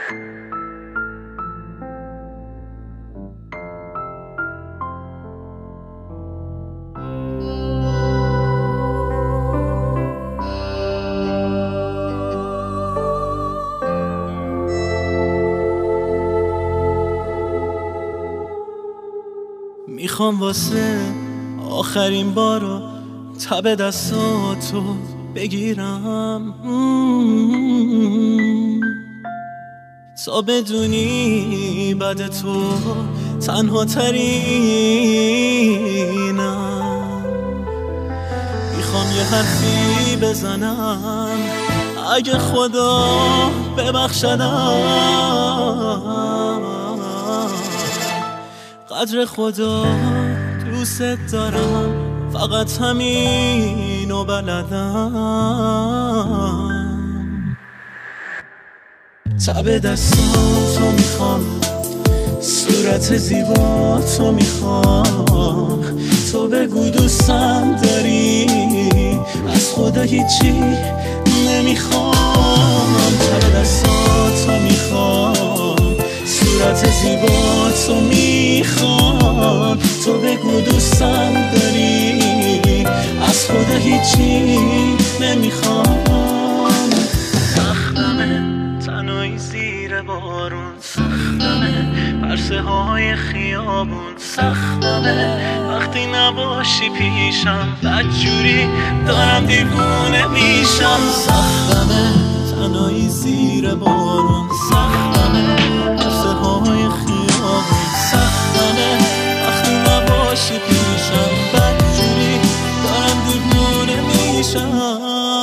میخوام واسه آخرین بارو تب دستاتو بگیرم تا بدونی بعد تو تنها ترینم. میخوام یه حرفی بزنم اگه خدا ببخشدم، قدر خدا دوست دارم، فقط همینو بلدم. تب دستاتو میخوام، صورت زیباتو میخوام، تو بگو دوستم داری، از خدا هیچی نمیخوام. تب دستاتو میخوام، صورت زیباتو میخوام، تو بگو دوستم داری، از خدا هیچی نمیخوام. سختمه تنهایی زیر بارون، سختمه پرسه های خیابون، سختمه وقتی نباشی پیشم، بدجوری دارم دیوونه میشم. سختمه تنهایی زیر بارون، سختمه پرسه های خیابون، سختمه وقتی نباشی پیشم، بدجوری دارم دیوونه میشم.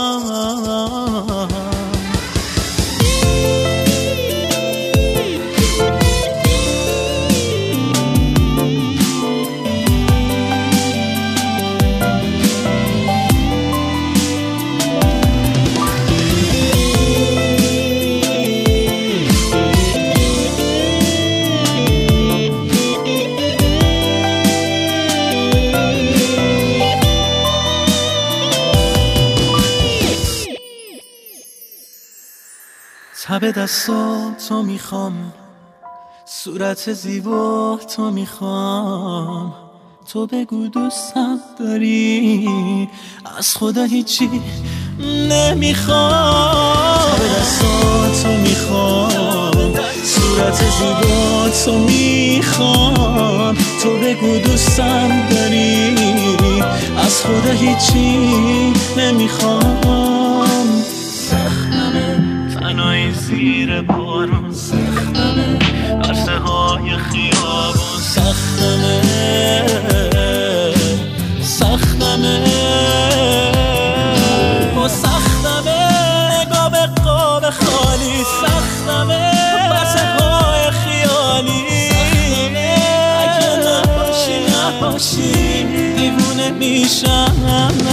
تب دستاتو میخوام، صورت زیباتو میخوام، تو بگو دوستم داری، از خدا هیچی نمیخوام. تب دستاتو میخوام، صورت زیباتو میخوام، تو بگو دوستم داری، از خدا هیچی نمیخوام. سختمه تنهایی زیر بارون، سختمه عرصه های خیابون، سختمه سختمه و سختمه قاب خالی، سختمه عرصه های خیالی، اگه نباشی دیوونه میشم.